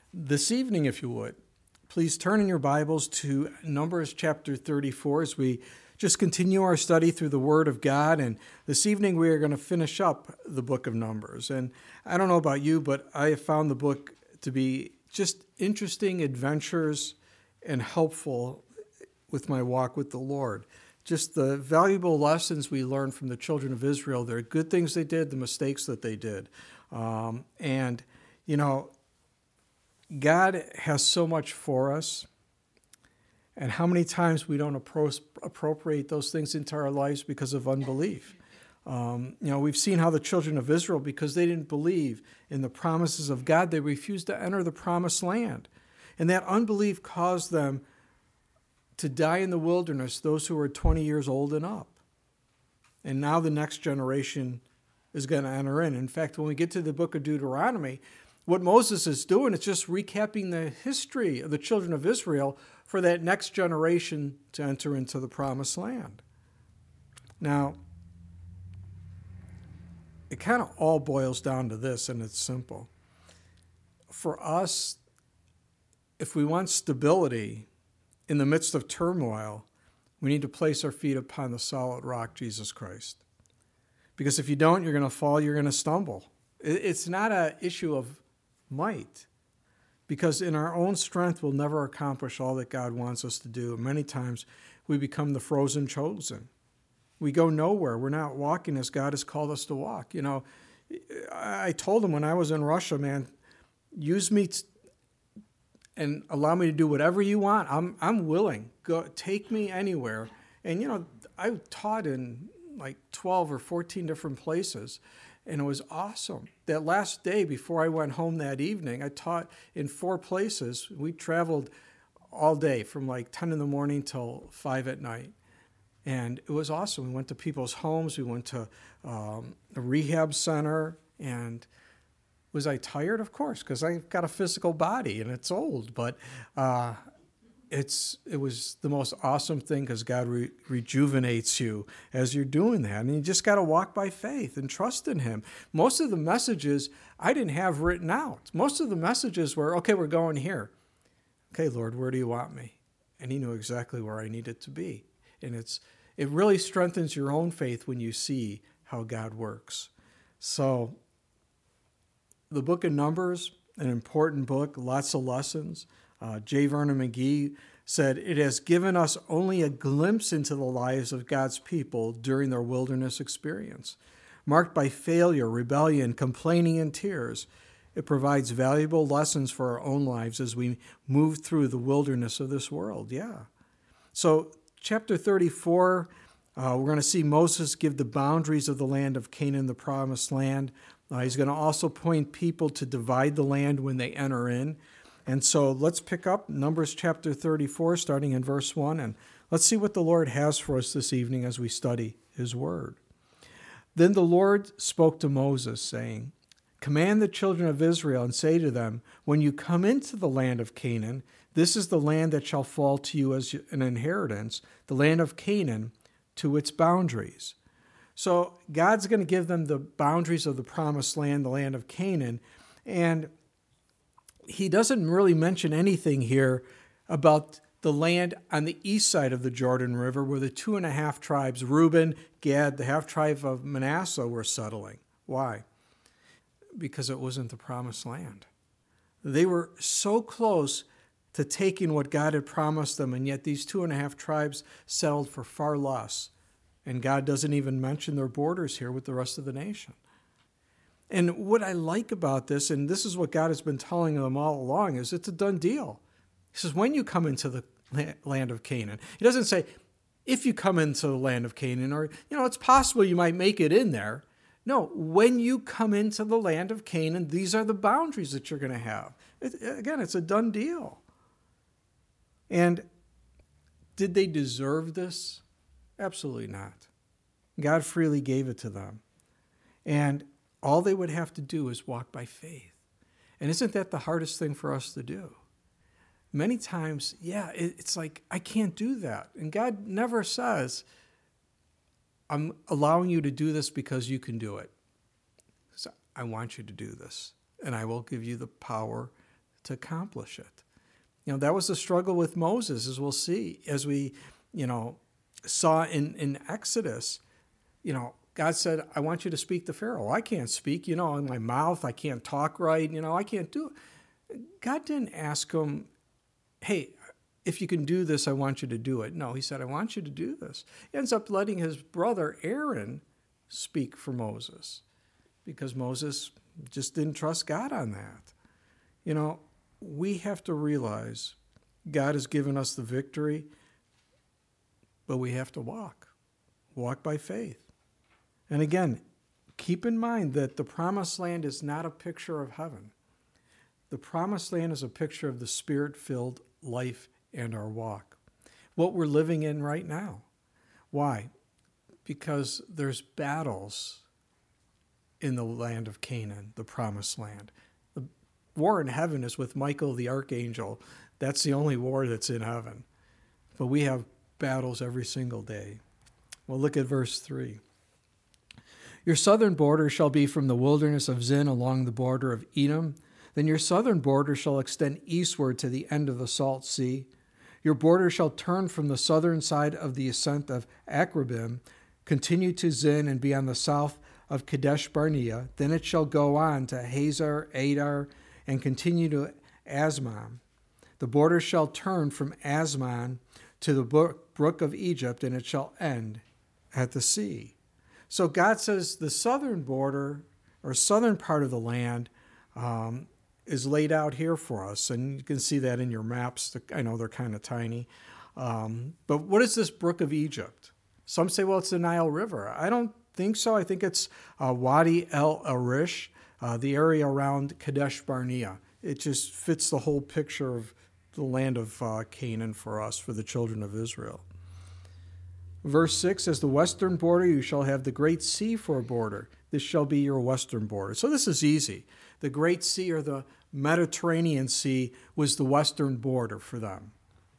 This evening, if you would, please turn in your Bibles to Numbers chapter 34 as we just continue our study through the Word of God. And this evening, we are going to finish up the book of Numbers. And I don't know about you, but I have found the book to be just interesting adventures and helpful with my walk with the Lord. Just the valuable lessons we learned from the children of Israel, the good things they did, the mistakes that they did. And, you know, God has so much for us, and how many times we don't appropriate those things into our lives because of unbelief. We've seen how the children of Israel, because they didn't believe in the promises of God, they refused to enter the promised land. And that unbelief caused them to die in the wilderness, those who were 20 years old and up. And now the next generation is going to enter in. In fact, when we get to the book of Deuteronomy, what Moses is doing is just recapping the history of the children of Israel for that next generation to enter into the promised land. Now, it kind of all boils down to this, and it's simple. For us, if we want stability in the midst of turmoil, we need to place our feet upon the solid rock, Jesus Christ. Because if you don't, you're going to fall, you're going to stumble. It's not an issue of might, because in our own strength we'll never accomplish all that God wants us to do. And many times we become the frozen chosen. We go nowhere. We're not walking as God has called us to walk. You know, I told him when I was in Russia, man, use me and allow me to do whatever you want. I'm willing. Go take me anywhere. And you know, I taught in like 12 or 14 different places. And it was awesome. That last day before I went home that evening, I taught in 4 places. We traveled all day from like 10 in the morning till 5 at night. And it was awesome. We went to people's homes. We went to a rehab center. And was I tired? Of course, because I've got a physical body and it's old. But it was the most awesome thing, because God rejuvenates you as you're doing that. And you just got to walk by faith and trust in him. Most of the messages I didn't have written out. Most of the messages were, okay, we're going here. Okay, Lord, where do you want me? And he knew exactly where I needed to be. And it really strengthens your own faith when you see how God works. So the book of Numbers, an important book, lots of lessons. J. Vernon McGee said, it has given us only a glimpse into the lives of God's people during their wilderness experience. Marked by failure, rebellion, complaining, and tears, it provides valuable lessons for our own lives as we move through the wilderness of this world. Yeah. So chapter 34, we're going to see Moses give the boundaries of the land of Canaan, the promised land. He's going to also point people to divide the land when they enter in. And so let's pick up Numbers chapter 34, starting in verse 1, and let's see what the Lord has for us this evening as we study his word. Then the Lord spoke to Moses, saying, command the children of Israel and say to them, when you come into the land of Canaan, this is the land that shall fall to you as an inheritance, the land of Canaan to its boundaries. So God's going to give them the boundaries of the promised land, the land of Canaan, and he doesn't really mention anything here about the land on the east side of the Jordan River where the 2.5 tribes, Reuben, Gad, the half tribe of Manasseh, were settling. Why? Because it wasn't the promised land. They were so close to taking what God had promised them, and yet these 2.5 tribes settled for far less. And God doesn't even mention their borders here with the rest of the nation. And what I like about this, and this is what God has been telling them all along, is it's a done deal. He says, when you come into the land of Canaan. He doesn't say, if you come into the land of Canaan, or, it's possible you might make it in there. No, when you come into the land of Canaan, these are the boundaries that you're going to have. Again, it's a done deal. And did they deserve this? Absolutely not. God freely gave it to them. And all they would have to do is walk by faith. And isn't that the hardest thing for us to do? Many times, it's like, I can't do that. And God never says, I'm allowing you to do this because you can do it. So I want you to do this. And I will give you the power to accomplish it. That was the struggle with Moses, as we'll see, as we, saw in Exodus. God said, I want you to speak to Pharaoh. I can't speak, in my mouth. I can't talk right. I can't do it. God didn't ask him, hey, if you can do this, I want you to do it. No, he said, I want you to do this. He ends up letting his brother Aaron speak for Moses because Moses just didn't trust God on that. We have to realize God has given us the victory, but we have to walk by faith. And again, keep in mind that the promised land is not a picture of heaven. The promised land is a picture of the Spirit-filled life and our walk, what we're living in right now. Why? Because there's battles in the land of Canaan, the promised land. The war in heaven is with Michael the archangel. That's the only war that's in heaven. But we have battles every single day. Well, look at verse 3. Your southern border shall be from the wilderness of Zin along the border of Edom. Then your southern border shall extend eastward to the end of the Salt Sea. Your border shall turn from the southern side of the ascent of Akrabim, continue to Zin, and be on the south of Kadesh Barnea. Then it shall go on to Hazar, Adar, and continue to Asmon. The border shall turn from Asmon to the brook of Egypt, and it shall end at the sea. So God says the southern border, or southern part of the land, is laid out here for us. And you can see that in your maps. I know they're kind of tiny. But what is this brook of Egypt? Some say, well, it's the Nile River. I don't think so. I think it's Wadi El Arish, the area around Kadesh Barnea. It just fits the whole picture of the land of Canaan for us, for the children of Israel. Verse 6 says, the western border you shall have the great sea for a border. This shall be your western border. So this is easy. The Great Sea, or the Mediterranean Sea, was the western border for them.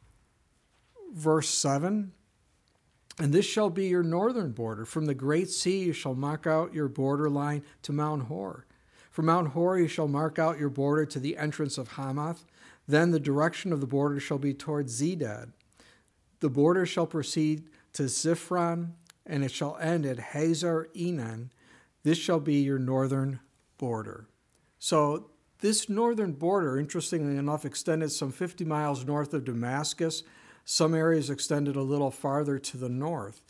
Verse 7, and this shall be your northern border. From the Great Sea you shall mark out your borderline to Mount Hor. From Mount Hor you shall mark out your border to the entrance of Hamath. Then the direction of the border shall be toward Zedad. The border shall proceed to Ziphron, and it shall end at Hazar Enan. This shall be your northern border. So this northern border, interestingly enough, extended some 50 miles north of Damascus. Some areas extended a little farther to the north.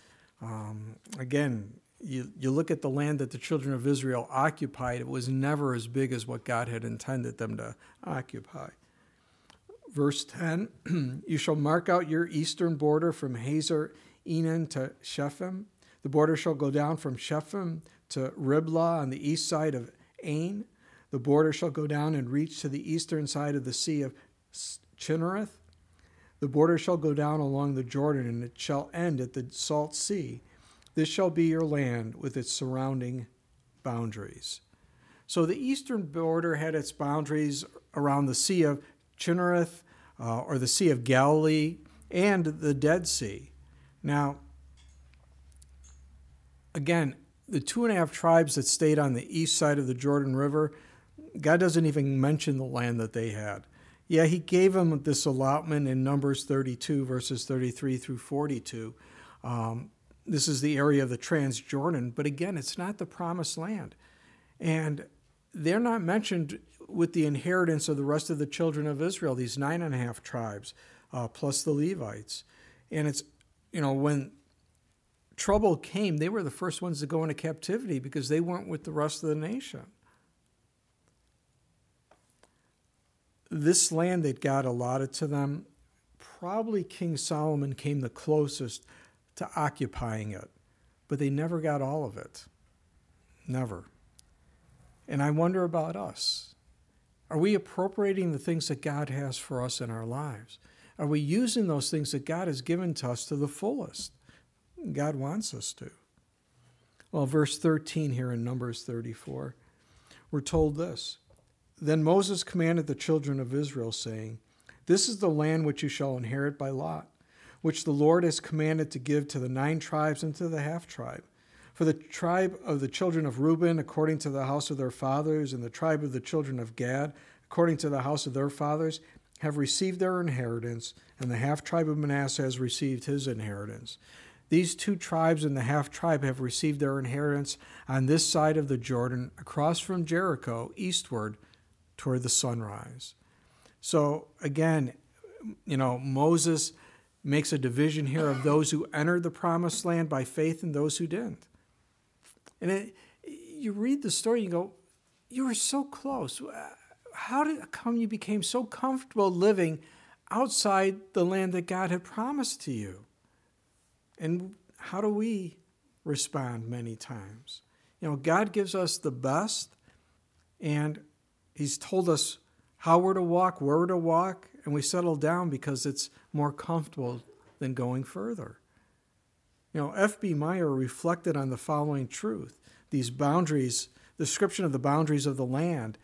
Again, you look at the land that the children of Israel occupied, it was never as big as what God had intended them to occupy. Verse 10, you shall mark out your eastern border from Hazar Enan to Shephem. The border shall go down from Shephem to Riblah on the east side of Ain. The border shall go down and reach to the eastern side of the Sea of Chinnereth. The border shall go down along the Jordan, and it shall end at the Salt Sea. This shall be your land with its surrounding boundaries. So the eastern border had its boundaries around the Sea of Chinnereth, or the Sea of Galilee, and the Dead Sea. Now, again, the 2.5 tribes that stayed on the east side of the Jordan River, God doesn't even mention the land that they had. Yeah, he gave them this allotment in Numbers 32, verses 33 through 42. This is the area of the Transjordan, but again, it's not the promised land. And they're not mentioned with the inheritance of the rest of the children of Israel, these 9.5 tribes, plus the Levites. And it's, when trouble came, they were the first ones to go into captivity because they weren't with the rest of the nation. This land that God allotted to them, probably King Solomon came the closest to occupying it, but they never got all of it. Never. And I wonder about us. Are we appropriating the things that God has for us in our lives? Are we using those things that God has given to us to the fullest? God wants us to. Well, verse 13 here in Numbers 34, we're told this. Then Moses commanded the children of Israel, saying, this is the land which you shall inherit by lot, which the Lord has commanded to give to the 9 tribes and to the half-tribe. For the tribe of the children of Reuben, according to the house of their fathers, and the tribe of the children of Gad, according to the house of their fathers, have received their inheritance, and the half-tribe of Manasseh has received his inheritance. These 2 tribes and the half-tribe have received their inheritance on this side of the Jordan, across from Jericho, eastward toward the sunrise. So again, Moses makes a division here of those who entered the promised land by faith and those who didn't. And you read the story, you go, you were so close. How come you became so comfortable living outside the land that God had promised to you? And how do we respond many times? God gives us the best, and he's told us how we're to walk, where we're to walk, and we settle down because it's more comfortable than going further. F.B. Meyer reflected on the following truth. These boundaries, the description of the boundaries of the land,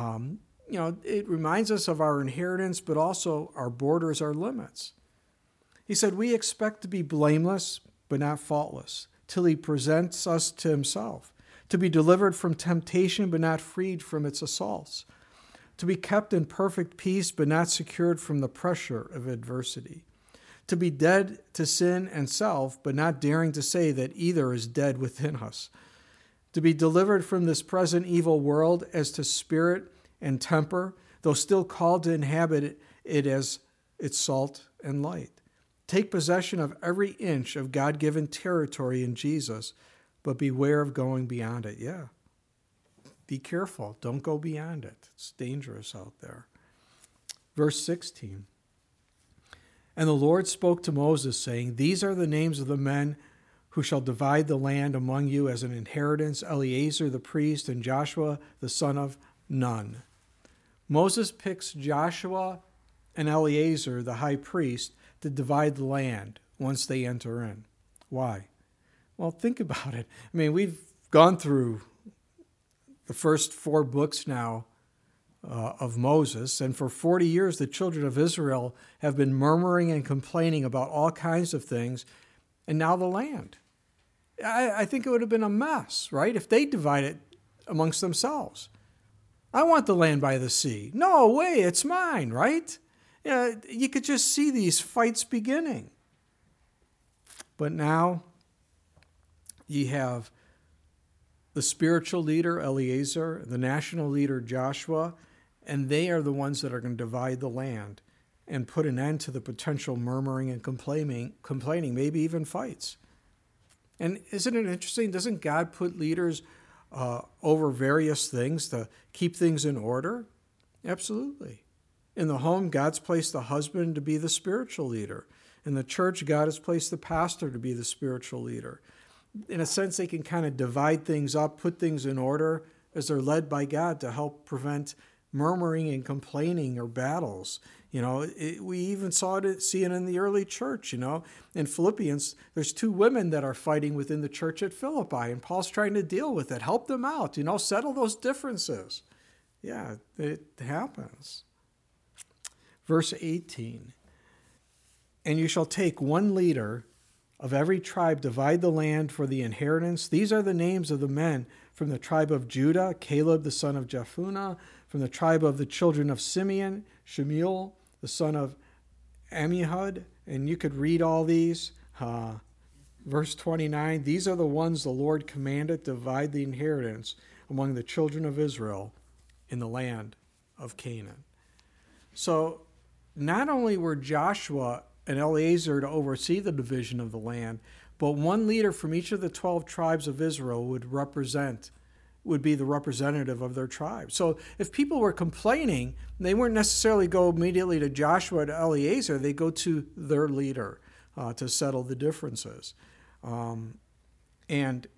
it reminds us of our inheritance, but also our borders, our limits. He said, we expect to be blameless, but not faultless, till he presents us to himself, to be delivered from temptation, but not freed from its assaults, to be kept in perfect peace, but not secured from the pressure of adversity, to be dead to sin and self, but not daring to say that either is dead within us, to be delivered from this present evil world as to spirit and temper, though still called to inhabit it as its salt and light. Take possession of every inch of God-given territory in Jesus, but beware of going beyond it. Yeah. Be careful. Don't go beyond it. It's dangerous out there. Verse 16. And the Lord spoke to Moses, saying, these are the names of the men who shall divide the land among you as an inheritance, Eleazar the priest and Joshua the son of Nun. Moses picks Joshua and Eleazar, the high priest, to divide the land once they enter in. Why? Well, think about it. We've gone through the first 4 books now of Moses, and for 40 years the children of Israel have been murmuring and complaining about all kinds of things, and now the land. I think it would have been a mess, right, if they divided amongst themselves. I want the land by the sea. No way, it's mine, right? You could just see these fights beginning. But now you have the spiritual leader, Eleazar, the national leader, Joshua, and they are the ones that are going to divide the land and put an end to the potential murmuring and complaining, maybe even fights. And isn't it interesting? Doesn't God put leaders over various things to keep things in order? Absolutely. In the home, God's placed the husband to be the spiritual leader. In the church, God has placed the pastor to be the spiritual leader. In a sense, they can kind of divide things up, put things in order as they're led by God to help prevent murmuring and complaining or battles. We even see it in the early church. In Philippians, there's 2 women that are fighting within the church at Philippi, and Paul's trying to deal with it, help them out, settle those differences. Yeah, it happens. Verse 18, and you shall take 1 leader of every tribe, divide the land for the inheritance. These are the names of the men from the tribe of Judah, Caleb the son of Jephunneh, from the tribe of the children of Simeon, Shemuel the son of Ammihud. And you could read all these. Verse 29, these are the ones the Lord commanded to divide the inheritance among the children of Israel in the land of Canaan. So not only were Joshua and Eleazar to oversee the division of the land, but 1 leader from each of the 12 tribes of Israel would be the representative of their tribe. So if people were complaining, they wouldn't necessarily go immediately to Joshua or to Eleazar. They go to their leader to settle the differences. And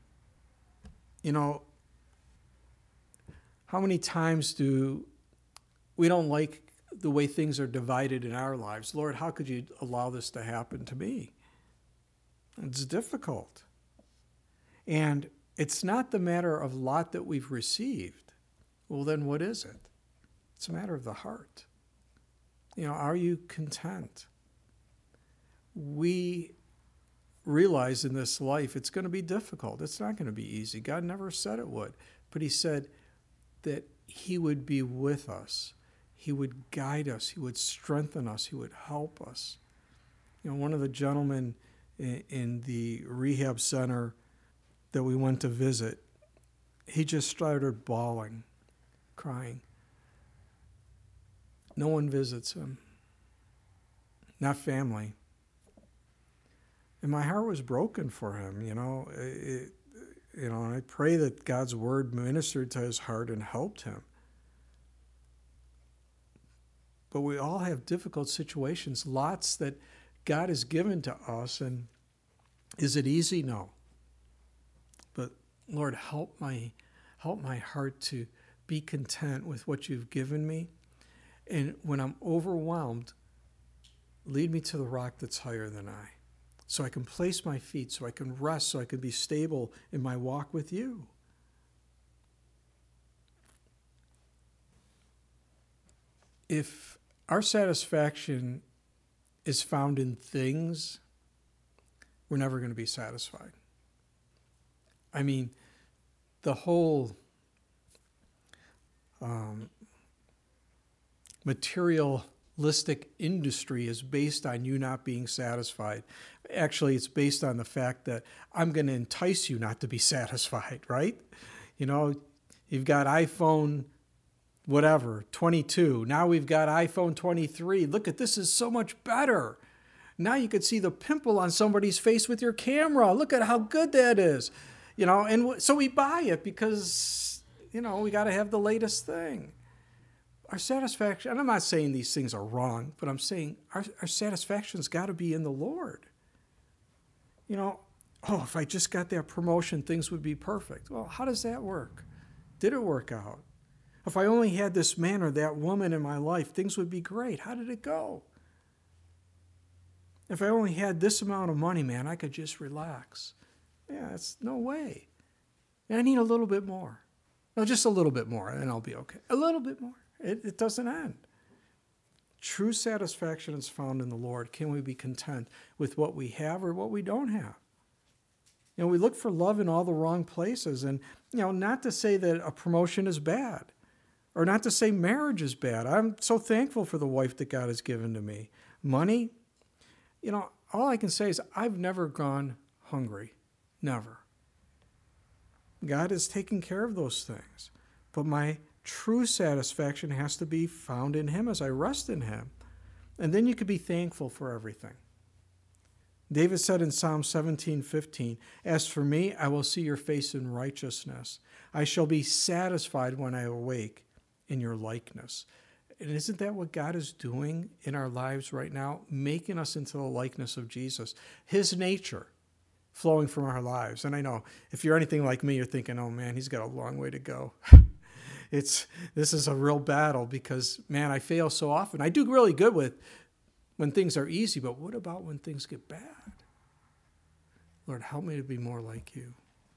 how many times do we don't like the way things are divided in our lives? Lord, how could you allow this to happen to me? It's difficult. And it's not the matter of lot that we've received. Well, then what is it? It's a matter of the heart. Are you content? We realize in this life it's going to be difficult. It's not going to be easy. God never said it would. But he said that he would be with us. He would guide us. He would strengthen us. He would help us. One of the gentlemen in the rehab center that we went to visit, he just started bawling, crying. No one visits him, not family. And my heart was broken for him, and I pray that God's word ministered to his heart and helped him. But we all have difficult situations, lots that God has given to us. And is it easy? No. But Lord, help my heart to be content with what you've given me. And when I'm overwhelmed, lead me to the rock that's higher than I, so I can place my feet, so I can rest, so I can be stable in my walk with you. If our satisfaction is found in things, we're never going to be satisfied. I mean, the whole materialistic industry is based on you not being satisfied. Actually, it's based on the fact that I'm going to entice you not to be satisfied, right? You've got iPhone whatever, 22. Now we've got iPhone 23. Look at this, is so much better. Now you could see the pimple on somebody's face with your camera. Look at how good that is. And so we buy it because, we got to have the latest thing. Our satisfaction, and I'm not saying these things are wrong, but I'm saying our satisfaction's got to be in the Lord. If I just got that promotion, things would be perfect. Well, how does that work? Did it work out? If I only had this man or that woman in my life, things would be great. How did it go? If I only had this amount of money, man, I could just relax. Yeah, it's no way. And I need a little bit more. No, just a little bit more, and I'll be okay. A little bit more. It doesn't end. True satisfaction is found in the Lord. Can we be content with what we have or what we don't have? We look for love in all the wrong places. And, not to say that a promotion is bad, or not to say marriage is bad. I'm so thankful for the wife that God has given to me. Money, all I can say is I've never gone hungry. Never. God has taken care of those things. But my true satisfaction has to be found in him as I rest in him. And then you can be thankful for everything. David said in Psalm 17:15, "As for me, I will see your face in righteousness. I shall be satisfied when I awake in your likeness." And isn't that what God is doing in our lives right now? Making us into the likeness of Jesus. His nature flowing from our lives. And I know, if you're anything like me, you're thinking, oh man, he's got a long way to go. This is a real battle because, man, I fail so often. I do really good when things are easy, but what about when things get bad? Lord, help me to be more like you.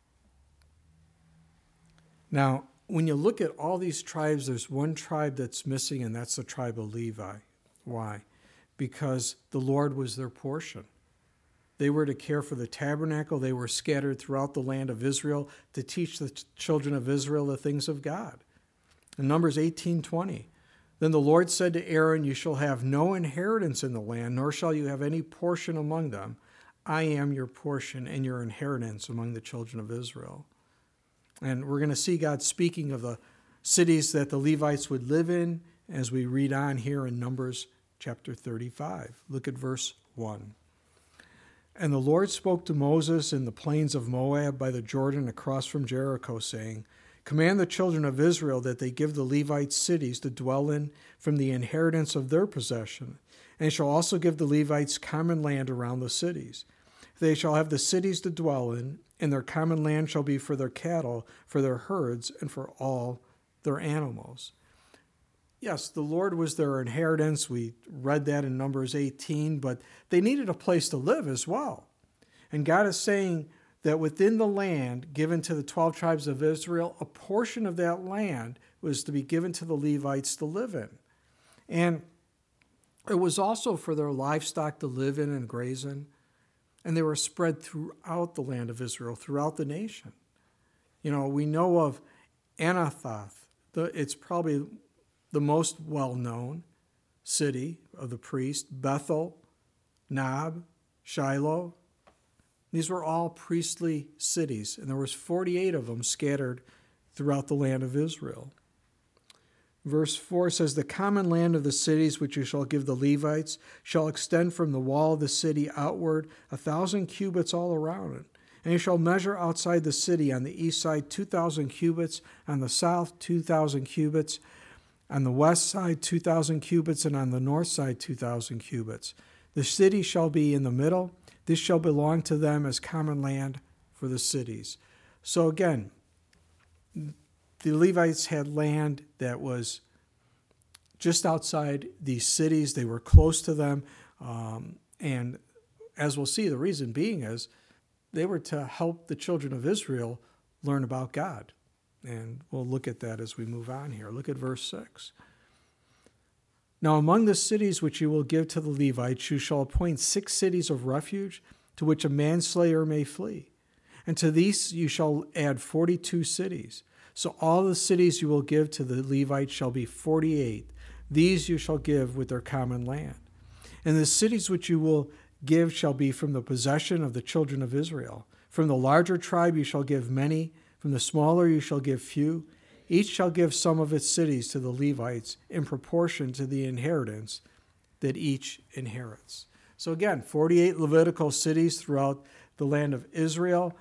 Now, when you look at all these tribes, there's one tribe that's missing, and that's the tribe of Levi. Why? Because the Lord was their portion. They were to care for the tabernacle. They were scattered throughout the land of Israel to teach the children of Israel the things of God. In Numbers 18:20, "Then the Lord said to Aaron, you shall have no inheritance in the land, nor shall you have any portion among them. I am your portion and your inheritance among the children of Israel." And we're going to see God speaking of the cities that the Levites would live in as we read on here in Numbers chapter 35. Look at verse 1. "And the Lord spoke to Moses in the plains of Moab by the Jordan across from Jericho, saying, Command the children of Israel that they give the Levites cities to dwell in from the inheritance of their possession, and they shall also give the Levites common land around the cities. They shall have the cities to dwell in, and their common land shall be for their cattle, for their herds, and for all their animals." Yes, the Lord was their inheritance. We read that in Numbers 18, but they needed a place to live as well. And God is saying that within the land given to the 12 tribes of Israel, a portion of that land was to be given to the Levites to live in. And it was also for their livestock to live in and graze in. And they were spread throughout the land of Israel, throughout the nation. We know of Anathoth. It's probably the most well-known city of the priest, Bethel, Nob, Shiloh. These were all priestly cities, and there was 48 of them scattered throughout the land of Israel. Verse 4 says, the common land of the cities which you shall give the Levites shall extend from the wall of the city outward 1,000 cubits all around it. And you shall measure outside the city on the east side 2,000 cubits, on the south 2,000 cubits, on the west side 2,000 cubits, and on the north side 2,000 cubits. The city shall be in the middle. This shall belong to them as common land for the cities. So again, the Levites had land that was just outside these cities. They were close to them. And as we'll see, the reason being is they were to help the children of Israel learn about God. And we'll look at that as we move on here. Look at verse 6. Now among the cities which you will give to the Levites, you shall appoint 6 cities of refuge to which a manslayer may flee. And to these you shall add 42 cities. So all the cities you will give to the Levites shall be 48. These you shall give with their common land. And the cities which you will give shall be from the possession of the children of Israel. From the larger tribe you shall give many, from the smaller you shall give few. Each shall give some of its cities to the Levites in proportion to the inheritance that each inherits. So again, 48 Levitical cities throughout the land of Israel.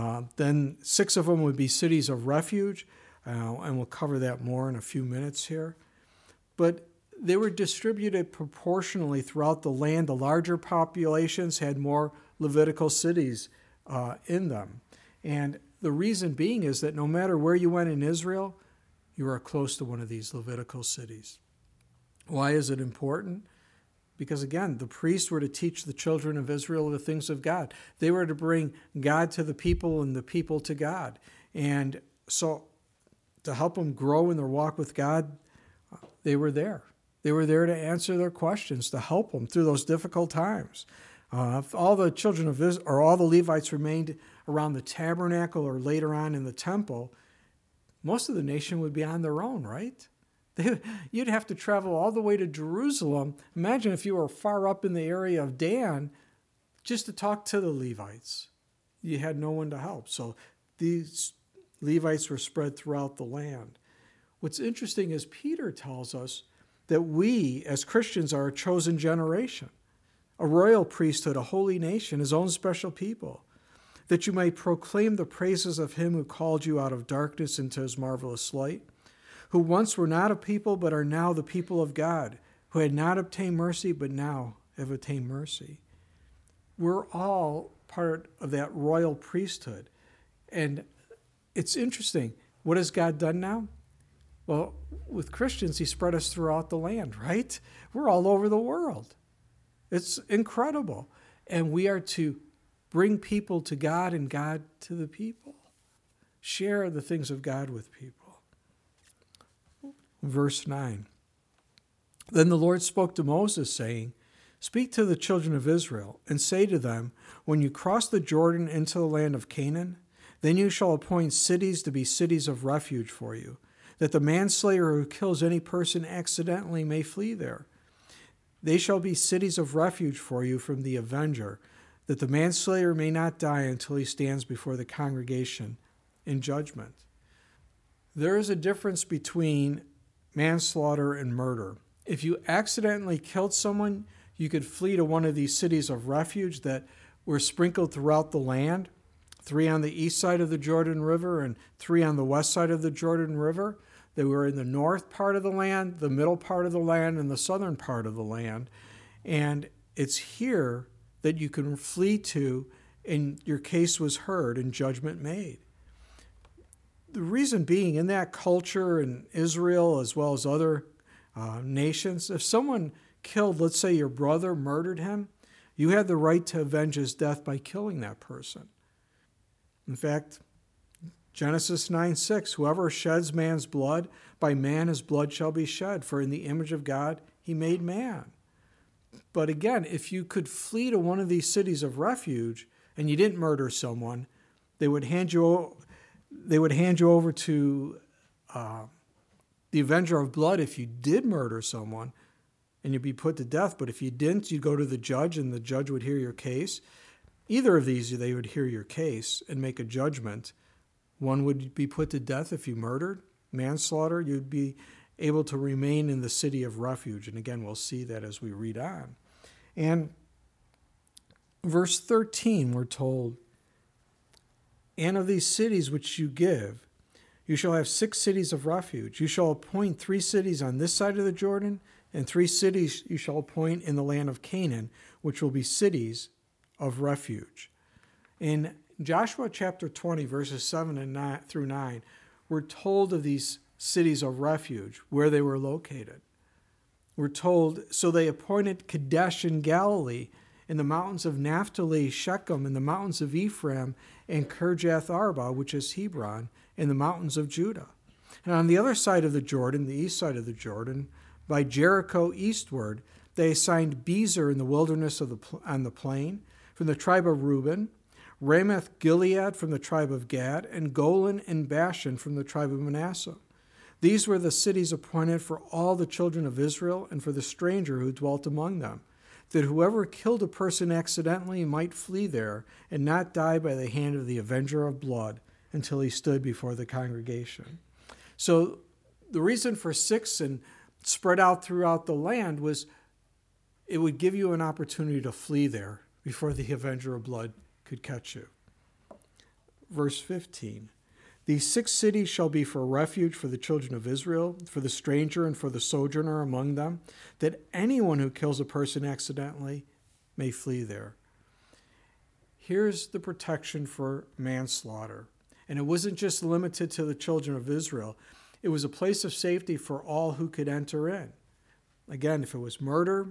Then 6 of them would be cities of refuge, and we'll cover that more in a few minutes here. But they were distributed proportionally throughout the land. The larger populations had more Levitical cities in them. And the reason being is that no matter where you went in Israel, you were close to one of these Levitical cities. Why is it important? Because again, the priests were to teach the children of Israel the things of God. They were to bring God to the people and the people to God. And so to help them grow in their walk with God, they were there. They were there to answer their questions, to help them through those difficult times. If all the children of Israel, or all the Levites remained around the tabernacle or later on in the temple, most of the nation would be on their own, right? You'd have to travel all the way to Jerusalem. Imagine if you were far up in the area of Dan just to talk to the Levites. You had no one to help. So these Levites were spread throughout the land. What's interesting is Peter tells us that we as Christians are a chosen generation, a royal priesthood, a holy nation, his own special people, that you may proclaim the praises of him who called you out of darkness into his marvelous light, who once were not a people but are now the people of God, who had not obtained mercy but now have attained mercy. We're all part of that royal priesthood. And it's interesting. What has God done now? Well, with Christians, he spread us throughout the land, right? We're all over the world. It's incredible. And we are to bring people to God and God to the people. Share the things of God with people. Verse 9. Then the Lord spoke to Moses, saying, Speak to the children of Israel, and say to them, When you cross the Jordan into the land of Canaan, then you shall appoint cities to be cities of refuge for you, that the manslayer who kills any person accidentally may flee there. They shall be cities of refuge for you from the avenger, that the manslayer may not die until he stands before the congregation in judgment. There is a difference between manslaughter and murder. If you accidentally killed someone, you could flee to one of these cities of refuge that were sprinkled throughout the land, 3 on the east side of the Jordan River and 3 on the west side of the Jordan River. They were in the north part of the land, the middle part of the land, and the southern part of the land. And it's here that you can flee to, and your case was heard and judgment made. The reason being, in that culture in Israel as well as other nations, if someone killed, let's say your brother, murdered him, you had the right to avenge his death by killing that person. In fact, Genesis 9:6, whoever sheds man's blood, by man his blood shall be shed, for in the image of God he made man. But again, if you could flee to one of these cities of refuge and you didn't murder someone, they would hand you over to The avenger of blood, if you did murder someone, and you'd be put to death, but if you didn't, you'd go to the judge, and the judge would hear your case. Either of these, they would hear your case and make a judgment. One would be put to death if you murdered. Manslaughter, you'd be able to remain in the city of refuge. And again, we'll see that as we read on. And verse 13, we're told, and of these cities which you give, you shall have 6 cities of refuge. You shall appoint 3 cities on this side of the Jordan, and 3 cities you shall appoint in the land of Canaan, which will be cities of refuge. In Joshua chapter 20, verses 7 and through 9, we're told of these cities of refuge, where they were located. We're told, so they appointed Kadesh in Galilee, in the mountains of Naphtali, Shechem, in the mountains of Ephraim, and Kirjath Arba, which is Hebron, in the mountains of Judah. And on the other side of the Jordan, the east side of the Jordan, by Jericho eastward, they assigned Bezer in the wilderness on the plain, from the tribe of Reuben, Ramoth Gilead from the tribe of Gad, and Golan and Bashan from the tribe of Manasseh. These were the cities appointed for all the children of Israel and for the stranger who dwelt among them, that whoever killed a person accidentally might flee there and not die by the hand of the avenger of blood until he stood before the congregation. So the reason for 6 and spread out throughout the land was it would give you an opportunity to flee there before the avenger of blood could catch you. Verse 15, these 6 cities shall be for refuge for the children of Israel, for the stranger and for the sojourner among them, that anyone who kills a person accidentally may flee there. Here's the protection for manslaughter. And it wasn't just limited to the children of Israel. It was a place of safety for all who could enter in. Again, if it was murder,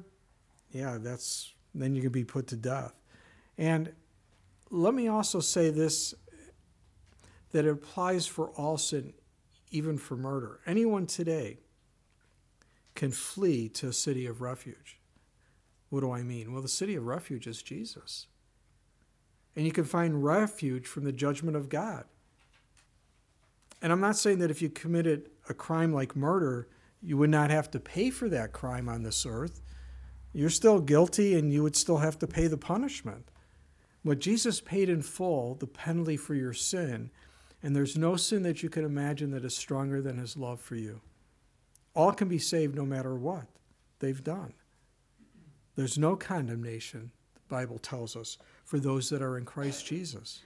then you could be put to death. And let me also say this, that it applies for all sin, even for murder. Anyone today can flee to a city of refuge. What do I mean? Well, the city of refuge is Jesus. And you can find refuge from the judgment of God. And I'm not saying that if you committed a crime like murder, you would not have to pay for that crime on this earth. You're still guilty and you would still have to pay the punishment. But Jesus paid in full the penalty for your sin, and there's no sin that you can imagine that is stronger than his love for you. All can be saved no matter what they've done. There's no condemnation, the Bible tells us, for those that are in Christ Jesus.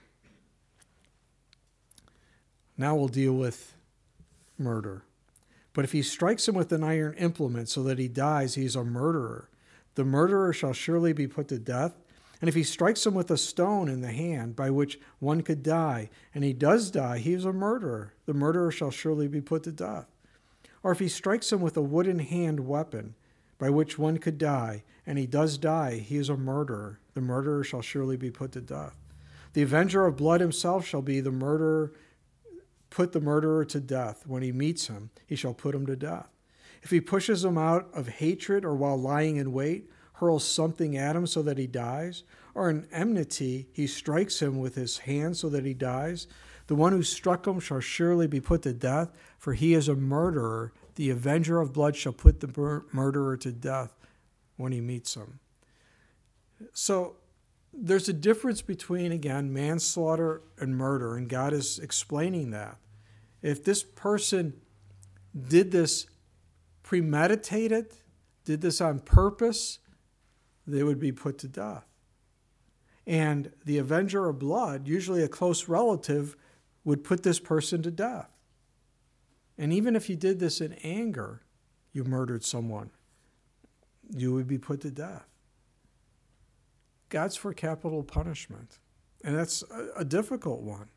Now we'll deal with murder. But if he strikes him with an iron implement so that he dies, he is a murderer. The murderer shall surely be put to death. And if he strikes him with a stone in the hand by which one could die, and he does die, he is a murderer. The murderer shall surely be put to death. Or if he strikes him with a wooden hand weapon by which one could die, and he does die, he is a murderer. The murderer shall surely be put to death. The avenger of blood himself shall be the murderer, put the murderer to death. When he meets him, he shall put him to death. If he pushes him out of hatred or while lying in wait, hurls something at him so that he dies, or in enmity he strikes him with his hand so that he dies, the one who struck him shall surely be put to death, for he is a murderer. The avenger of blood shall put the murderer to death when he meets him. So there's a difference between, again, manslaughter and murder, and God is explaining that. If this person did this premeditated, did this on purpose, they would be put to death. And the avenger of blood, usually a close relative, would put this person to death. And even if you did this in anger, you murdered someone, you would be put to death. God's for capital punishment, and that's a difficult one.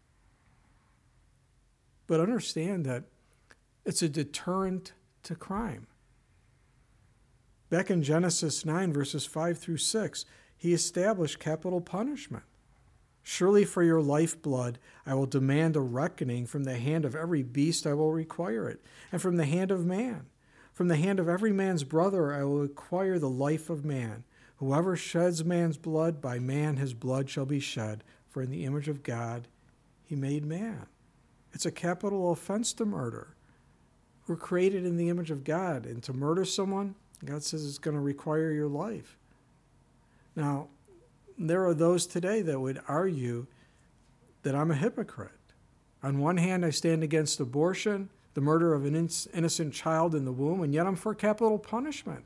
But understand that it's a deterrent to crime. Back in Genesis 9, verses 5 through 6, he established capital punishment. Surely for your lifeblood I will demand a reckoning. From the hand of every beast I will require it, and from the hand of man. From the hand of every man's brother I will require the life of man. Whoever sheds man's blood, by man his blood shall be shed, for in the image of God he made man. It's a capital offense to murder. We're created in the image of God, and to murder someone, God says it's going to require your life. Now, there are those today that would argue that I'm a hypocrite. On one hand, I stand against abortion, the murder of an innocent child in the womb, and yet I'm for capital punishment.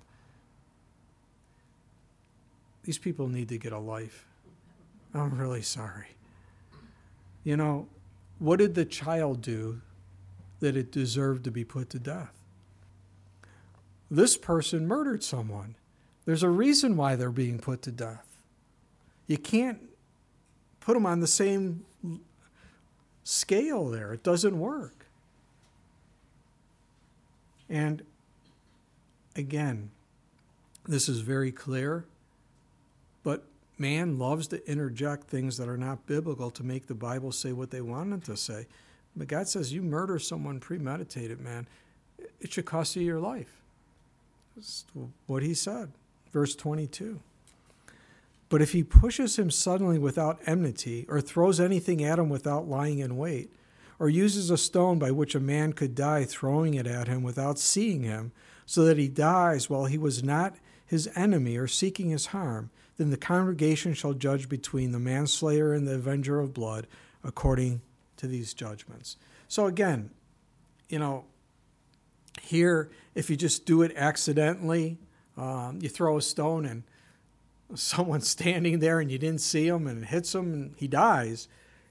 These people need to get a life. I'm really sorry. You know, what did the child do that it deserved to be put to death? This person murdered someone. There's a reason why they're being put to death. You can't put them on the same scale there. It doesn't work. And again, this is very clear, but man loves to interject things that are not biblical to make the Bible say what they want it to say. But God says, you murder someone premeditated, man, it should cost you your life. That's what he said. Verse 22. But if he pushes him suddenly without enmity, or throws anything at him without lying in wait, or uses a stone by which a man could die throwing it at him without seeing him, so that he dies while he was not his enemy or seeking his harm, then the congregation shall judge between the manslayer and the avenger of blood according to these judgments. So again, you know, here, if you just do it accidentally, you throw a stone and someone's standing there and you didn't see him and it hits him and he dies,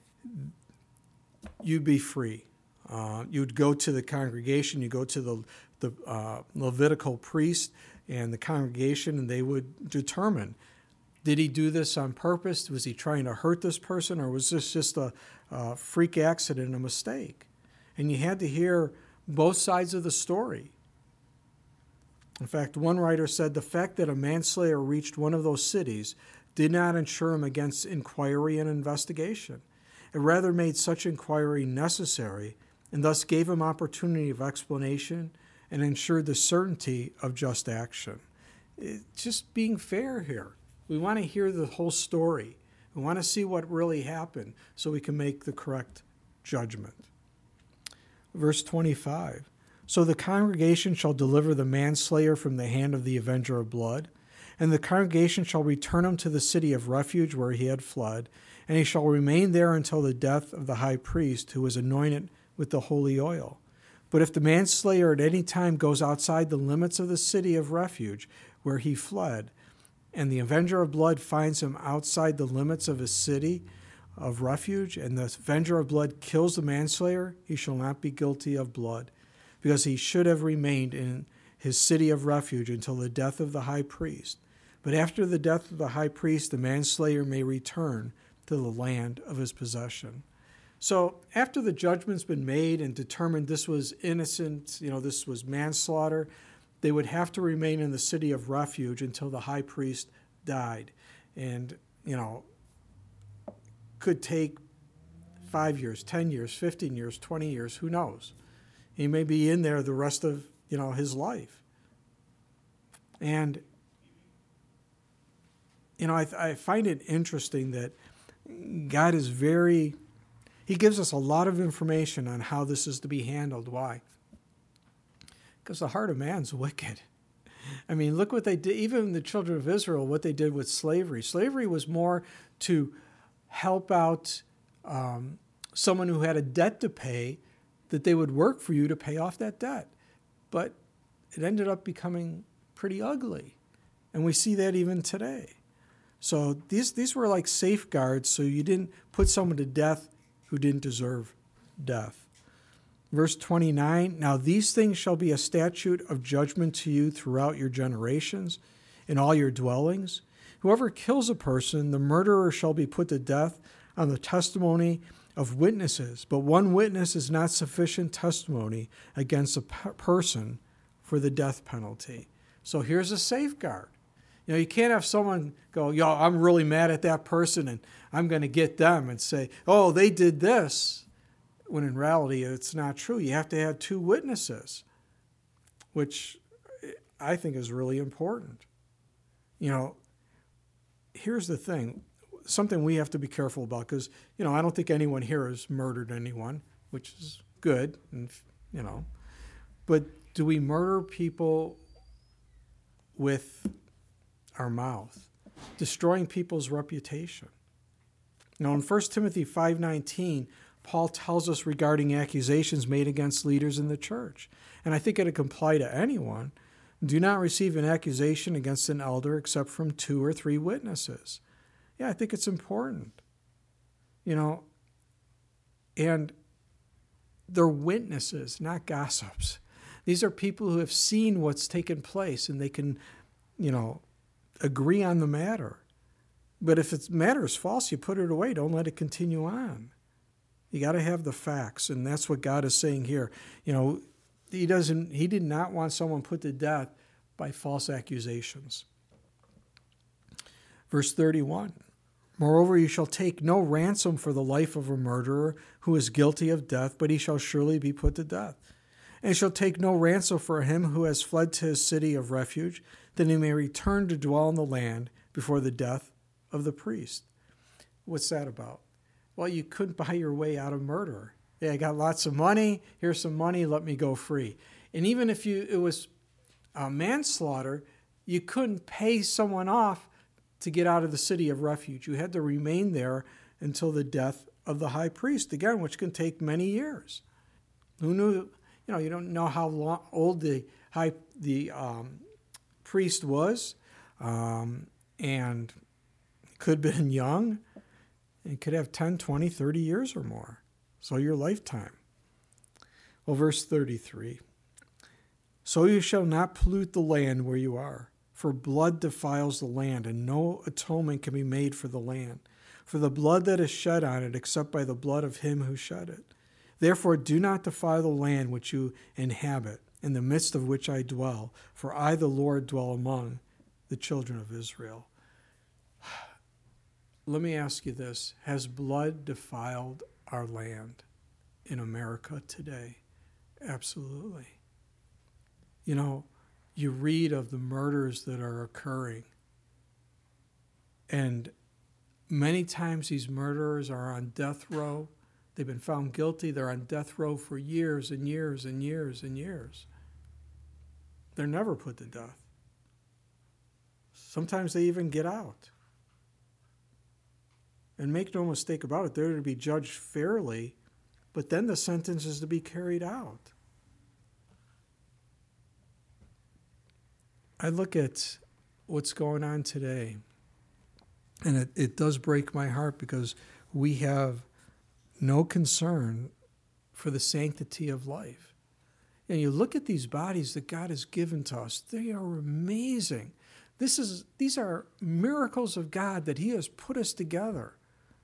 you'd be free. You'd go to the congregation, you go to the Levitical priest and the congregation, and they would determine, did he do this on purpose? Was he trying to hurt this person, or was this just a freak accident, a mistake? And you had to hear both sides of the story. In fact, one writer said the fact that a manslayer reached one of those cities did not ensure him against inquiry and investigation. It rather made such inquiry necessary and thus gave him opportunity of explanation and ensured the certainty of just action. It's just being fair here. We want to hear the whole story. We want to see what really happened so we can make the correct judgment. Verse 25. So the congregation shall deliver the manslayer from the hand of the avenger of blood, and the congregation shall return him to the city of refuge where he had fled, and he shall remain there until the death of the high priest who was anointed with the holy oil. But if the manslayer at any time goes outside the limits of the city of refuge where he fled, and the avenger of blood finds him outside the limits of his city of refuge, and the avenger of blood kills the manslayer, he shall not be guilty of blood, because he should have remained in his city of refuge until the death of the high priest. But after the death of the high priest, the manslayer may return to the land of his possession. So after the judgment's been made and determined this was innocent, this was manslaughter, they would have to remain in the city of refuge until the high priest died. And, could take 5 years, 10 years, 15 years, 20 years, who knows? He may be in there the rest of, his life. And, I find it interesting that God is he gives us a lot of information on how this is to be handled. Why? Because the heart of man's wicked. I mean, look what they did, even the children of Israel, what they did with slavery. Slavery was more to help out someone who had a debt to pay, that they would work for you to pay off that debt. But it ended up becoming pretty ugly. And we see that even today. So these were like safeguards so you didn't put someone to death who didn't deserve death. Verse 29, now these things shall be a statute of judgment to you throughout your generations, in all your dwellings. Whoever kills a person, the murderer shall be put to death on the testimony of witnesses. But one witness is not sufficient testimony against a person for the death penalty. So here's a safeguard. You can't have someone go, I'm really mad at that person and I'm going to get them and say, oh, they did this, when in reality it's not true. You have to have two witnesses, which I think is really important. Here's the thing, something we have to be careful about, because, I don't think anyone here has murdered anyone, which is good, and, But do we murder people with our mouth, destroying people's reputation? Now, in 1 Timothy 5:19, Paul tells us regarding accusations made against leaders in the church, and I think it can apply to anyone. Do not receive an accusation against an elder except from 2 or 3 witnesses. Yeah, I think it's important. And they're witnesses, not gossips. These are people who have seen what's taken place, and they can, agree on the matter. But if the matter is false, you put it away. Don't let it continue on. You got to have the facts, and that's what God is saying here. He did not want someone put to death by false accusations. Verse 31, moreover, you shall take no ransom for the life of a murderer who is guilty of death, but he shall surely be put to death. And shall take no ransom for him who has fled to his city of refuge, that he may return to dwell in the land before the death of the priest. What's that about? Well, you couldn't buy your way out of murder. Yeah, I got lots of money. Here's some money. Let me go free. And even if it was manslaughter, you couldn't pay someone off to get out of the city of refuge. You had to remain there until the death of the high priest, again, which can take many years. Who knew? You don't know how old the priest was, and could have been young. It could have 10, 20, 30 years or more. So your lifetime. Well, verse 33. So you shall not pollute the land where you are, for blood defiles the land, and no atonement can be made for the land, for the blood that is shed on it, except by the blood of him who shed it. Therefore do not defile the land which you inhabit, in the midst of which I dwell, for I, the Lord, dwell among the children of Israel. Let me ask you this. Has blood defiled our land in America today? Absolutely. You read of the murders that are occurring, and many times these murderers are on death row. They've been found guilty. They're on death row for years and years and years and years. They're never put to death. Sometimes they even get out. And make no mistake about it, they're to be judged fairly, but then the sentence is to be carried out. I look at what's going on today, and it does break my heart, because we have no concern for the sanctity of life. And you look at these bodies that God has given to us, they are amazing. These are miracles of God that he has put us together.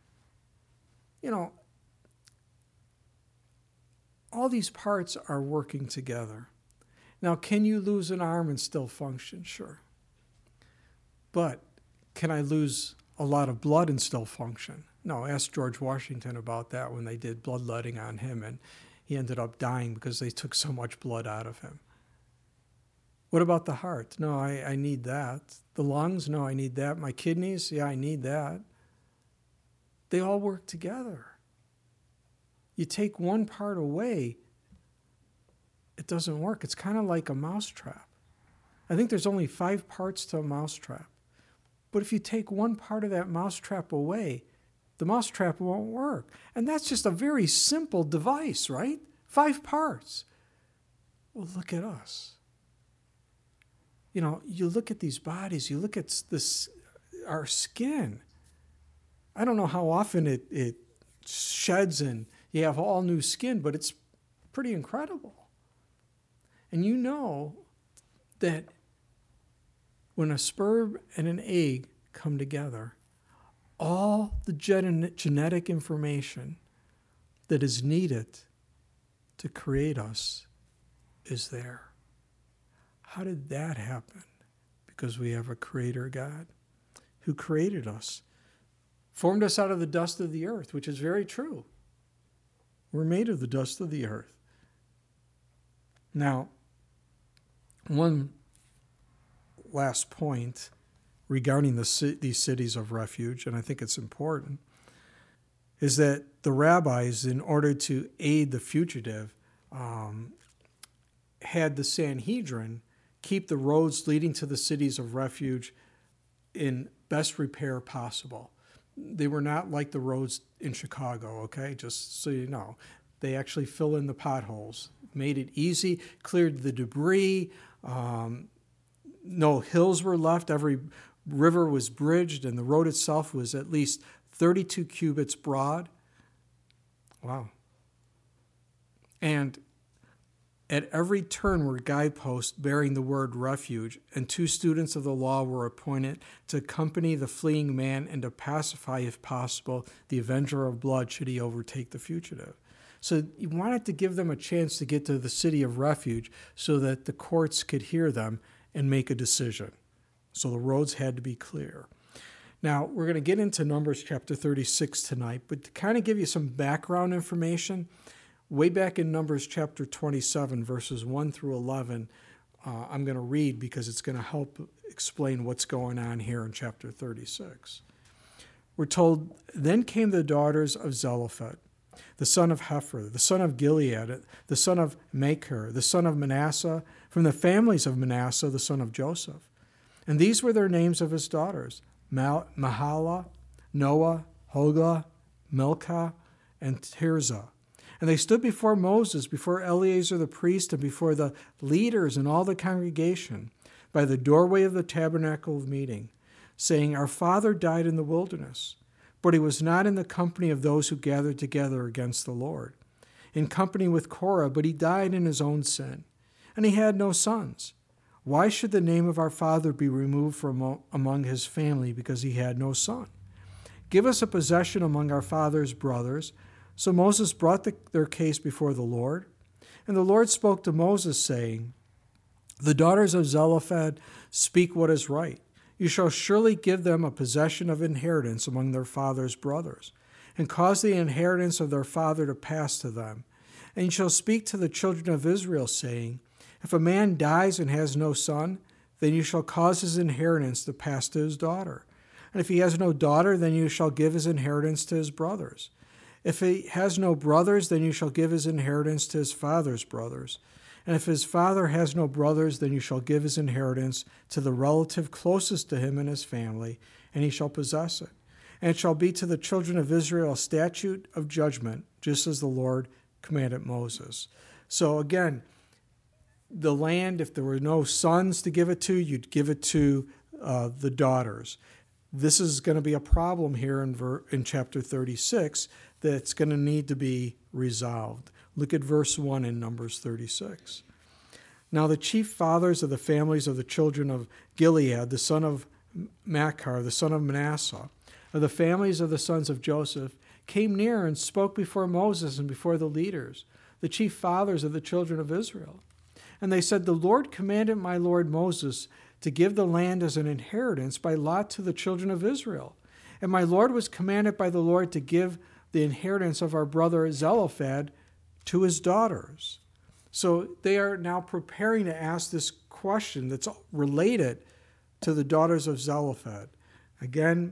All these parts are working together. Now, can you lose an arm and still function? Sure. But can I lose a lot of blood and still function? No, ask George Washington about that when they did bloodletting on him, and he ended up dying because they took so much blood out of him. What about the heart? No, I need that. The lungs? No, I need that. My kidneys? Yeah, I need that. They all work together. You take one part away, it doesn't work. It's kind of like a mousetrap. I think there's only 5 parts to a mousetrap. But if you take one part of that mousetrap away, the mousetrap won't work. And that's just a very simple device, right? 5 parts. Well, look at us. You look at these bodies, you look at our skin. I don't know how often it sheds and you have all new skin, but it's pretty incredible. And you know that when a sperm and an egg come together, all the genetic information that is needed to create us is there. How did that happen? Because we have a creator God who created us, formed us out of the dust of the earth, which is very true. We're made of the dust of the earth. Now, one last point regarding these cities of refuge, and I think it's important, is that the rabbis, in order to aid the fugitive, had the Sanhedrin keep the roads leading to the cities of refuge in best repair possible. They were not like the roads in Chicago, okay? Just so you know. They actually fill in the potholes, made it easy, cleared the debris. No hills were left. Every river was bridged, and the road itself was at least 32 cubits broad. Wow. And at every turn were guideposts bearing the word refuge, and 2 students of the law were appointed to accompany the fleeing man and to pacify, if possible, the avenger of blood should he overtake the fugitive. So he wanted to give them a chance to get to the city of refuge so that the courts could hear them and make a decision. So the roads had to be clear. Now, we're going to get into Numbers chapter 36 tonight, but to kind of give you some background information, way back in Numbers chapter 27, verses 1 through 11, I'm going to read because it's going to help explain what's going on here in chapter 36. We're told, "Then came the daughters of Zelophehad, the son of Hepher, the son of Gilead, the son of Machir, the son of Manasseh, from the families of Manasseh, the son of Joseph. And these were their names of his daughters, Mahalah, Noah, Hoglah, Milcah, and Tirzah. And they stood before Moses, before Eleazar the priest, and before the leaders and all the congregation, by the doorway of the tabernacle of meeting, saying, Our father died in the wilderness, but he was not in the company of those who gathered together against the Lord, in company with Korah, but he died in his own sin, and he had no sons. Why should the name of our father be removed from among his family because he had no son? Give us a possession among our father's brothers. So Moses brought their case before the Lord. And the Lord spoke to Moses, saying, The daughters of Zelophehad speak what is right. You shall surely give them a possession of inheritance among their father's brothers, and cause the inheritance of their father to pass to them. And you shall speak to the children of Israel, saying, If a man dies and has no son, then you shall cause his inheritance to pass to his daughter. And if he has no daughter, then you shall give his inheritance to his brothers. If he has no brothers, then you shall give his inheritance to his father's brothers. And if his father has no brothers, then you shall give his inheritance to the relative closest to him in his family, and he shall possess it. And it shall be to the children of Israel a statute of judgment, just as the Lord commanded Moses." So again, the land, if there were no sons to give it to, you'd give it to the daughters. This is going to be a problem here in chapter 36 that's going to need to be resolved. Look at verse 1 in Numbers 36. "Now the chief fathers of the families of the children of Gilead, the son of Machir, the son of Manasseh, of the families of the sons of Joseph, came near and spoke before Moses and before the leaders, the chief fathers of the children of Israel. And they said, The Lord commanded my lord Moses to give the land as an inheritance by lot to the children of Israel. And my lord was commanded by the Lord to give the inheritance of our brother Zelophehad to his daughters." So they are now preparing to ask this question that's related to the daughters of Zelophehad. Again,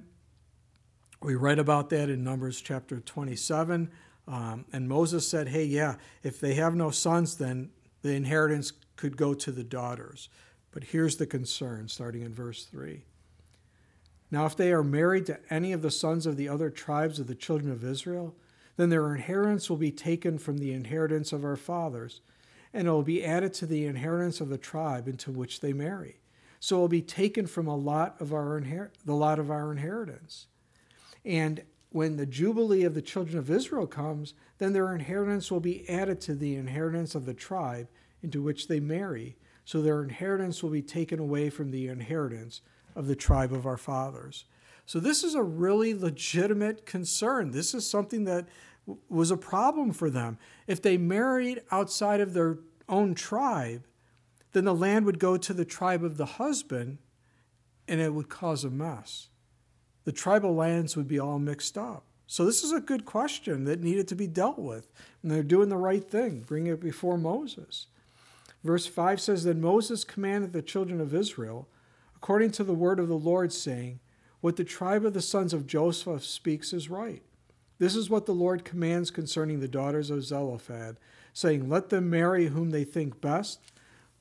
we read about that in Numbers chapter 27. And Moses said, hey, yeah, if they have no sons, then the inheritance could go to the daughters. But here's the concern, starting in verse 3. "Now if they are married to any of the sons of the other tribes of the children of Israel, then their inheritance will be taken from the inheritance of our fathers, and it will be added to the inheritance of the tribe into which they marry. So it will be taken from the lot of our inheritance. And when the Jubilee of the children of Israel comes, then their inheritance will be added to the inheritance of the tribe into which they marry. So their inheritance will be taken away from the inheritance of the tribe of our fathers." So this is a really legitimate concern. This is something that was a problem for them. If they married outside of their own tribe, then the land would go to the tribe of the husband, and it would cause a mess. The tribal lands would be all mixed up. So this is a good question that needed to be dealt with. And they're doing the right thing, bringing it before Moses. Verse 5 says, "Then Moses commanded the children of Israel, according to the word of the Lord, saying, What the tribe of the sons of Joseph speaks is right. This is what the Lord commands concerning the daughters of Zelophehad, saying, Let them marry whom they think best,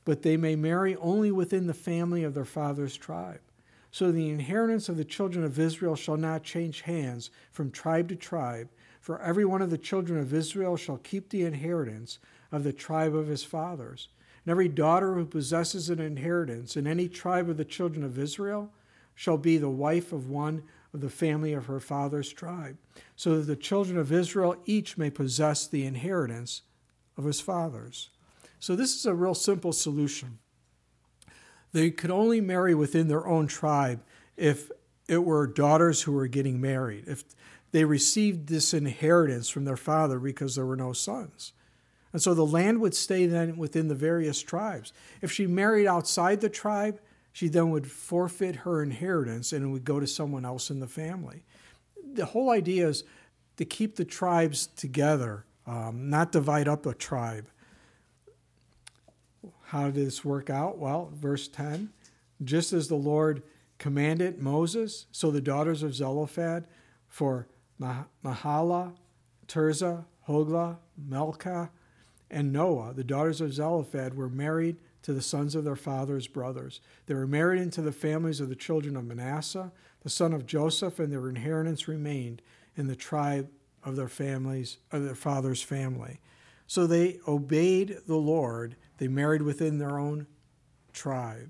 but they may marry only within the family of their father's tribe. So the inheritance of the children of Israel shall not change hands from tribe to tribe, for every one of the children of Israel shall keep the inheritance of the tribe of his fathers. And every daughter who possesses an inheritance in any tribe of the children of Israel shall be the wife of one of the family of her father's tribe, so that the children of Israel each may possess the inheritance of his fathers. So this is a real simple solution. They could only marry within their own tribe if it were daughters who were getting married, if they received this inheritance from their father because there were no sons. And so the land would stay then within the various tribes. If she married outside the tribe, she then would forfeit her inheritance and it would go to someone else in the family. The whole idea is to keep the tribes together, not divide up a tribe. How did this work out? Well, verse 10, just as the Lord commanded Moses, so the daughters of Zelophehad, for Mahlah, Tirzah, Hoglah, Milcah, and Noah, the daughters of Zelophehad, were married to the sons of their father's brothers. They were married into the families of the children of Manasseh, the son of Joseph, and their inheritance remained in the tribe of their families, of their father's family. So they obeyed the Lord. They married within their own tribe.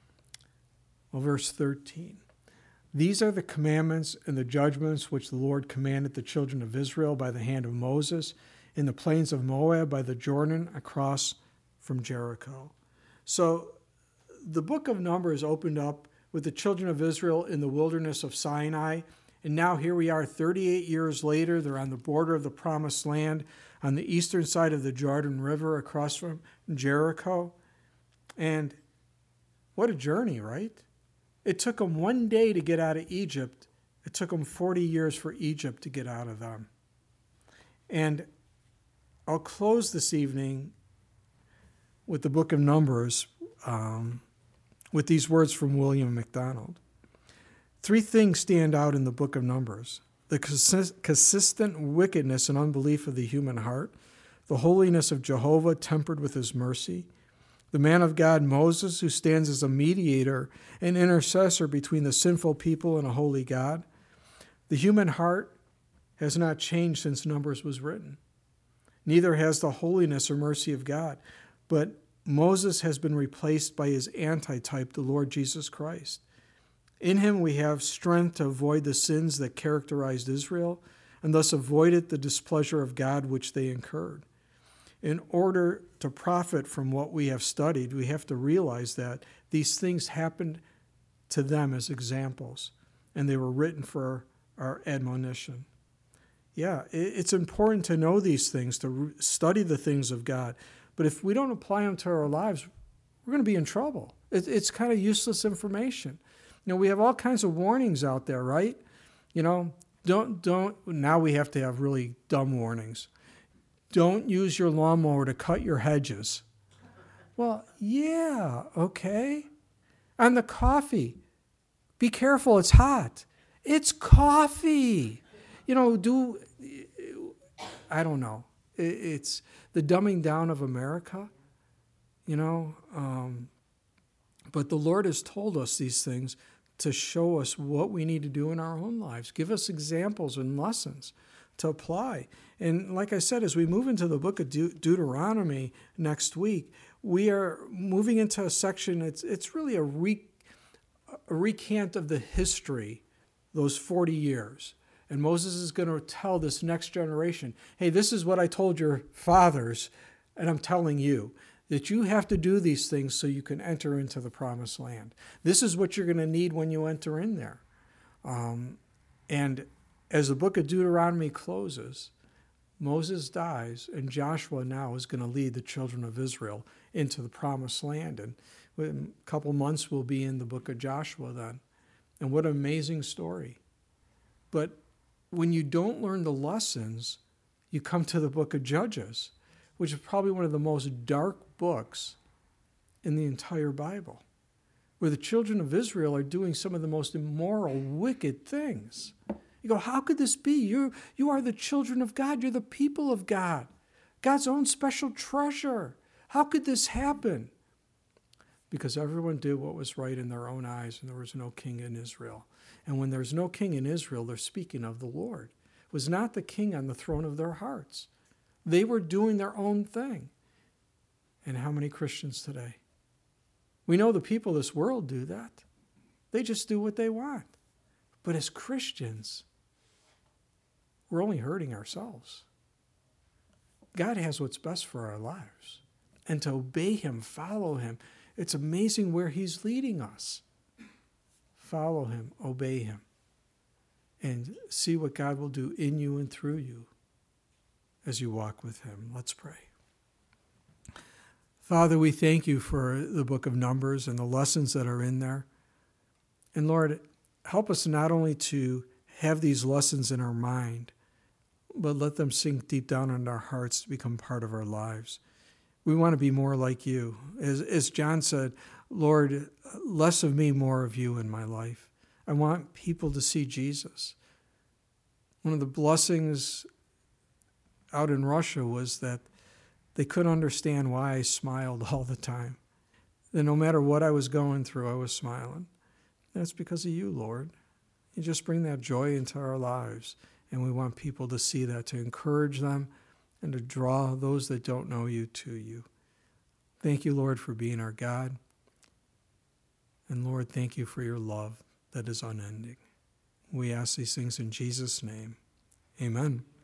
Well, verse 13. These are the commandments and the judgments which the Lord commanded the children of Israel by the hand of Moses in the plains of Moab by the Jordan across from Jericho. So the book of Numbers opened up with the children of Israel in the wilderness of Sinai. And now here we are 38 years later. They're on the border of the Promised Land on the eastern side of the Jordan River across from Jericho. And what a journey, right? It took them one day to get out of Egypt. It took them 40 years for Egypt to get out of them. And I'll close this evening with the book of Numbers with these words from William MacDonald. 3 things stand out in the book of Numbers: the consistent wickedness and unbelief of the human heart, the holiness of Jehovah tempered with his mercy, the man of God Moses, who stands as a mediator and intercessor between the sinful people and a holy God. The human heart has not changed since Numbers was written. Neither has the holiness or mercy of God, but Moses has been replaced by his antitype, the Lord Jesus Christ. In him we have strength to avoid the sins that characterized Israel, and thus avoided the displeasure of God which they incurred. In order to profit from what we have studied, we have to realize that these things happened to them as examples, and they were written for our admonition. Yeah, it's important to know these things, to study the things of God. But if we don't apply them to our lives, we're going to be in trouble. It's kind of useless information. You know, we have all kinds of warnings out there, right? You know, now we have to have really dumb warnings. Don't use your lawnmower to cut your hedges. Well, yeah, okay. And the coffee. Be careful, it's hot. It's coffee. You know, I don't know. It's the dumbing down of America, you know. But the Lord has told us these things to show us what we need to do in our own lives. Give us examples and lessons to apply. And like I said, as we move into the book of Deuteronomy next week, we are moving into a section, it's really a recant of the history, those 40 years. And Moses is going to tell this next generation, hey, this is what I told your fathers, and I'm telling you, that you have to do these things so you can enter into the promised land. This is what you're going to need when you enter in there. And as the book of Deuteronomy closes, Moses dies, and Joshua now is going to lead the children of Israel into the promised land. And in a couple months, we'll be in the book of Joshua then. And what an amazing story. But when you don't learn the lessons, you come to the book of Judges, which is probably one of the most dark books in the entire Bible, where the children of Israel are doing some of the most immoral, wicked things. You go, how could this be? You are the children of God. You're the people of God, God's own special treasure. How could this happen? because everyone did what was right in their own eyes, and there was no king in Israel. And when there's no king in Israel, they're speaking of the Lord. It was not the king on the throne of their hearts. They were doing their own thing. And how many Christians today? We know the people of this world do that. They just do what they want. But as Christians, we're only hurting ourselves. God has what's best for our lives. And to obey him, follow him, it's amazing where he's leading us. Follow him, obey him, and see what God will do in you and through you as you walk with him. Let's pray. Father, we thank you for the book of Numbers and the lessons that are in there. And Lord, help us not only to have these lessons in our mind, but let them sink deep down in our hearts to become part of our lives. We want to be more like you. As John said, Lord, less of me, more of you in my life. I want people to see Jesus. One of the blessings out in Russia was that they couldn't understand why I smiled all the time. That no matter what I was going through, I was smiling. That's because of you, Lord. You just bring that joy into our lives. And we want people to see that, to encourage them, and to draw those that don't know you to you. Thank you, Lord, for being our God. And Lord, thank you for your love that is unending. We ask these things in Jesus' name. Amen.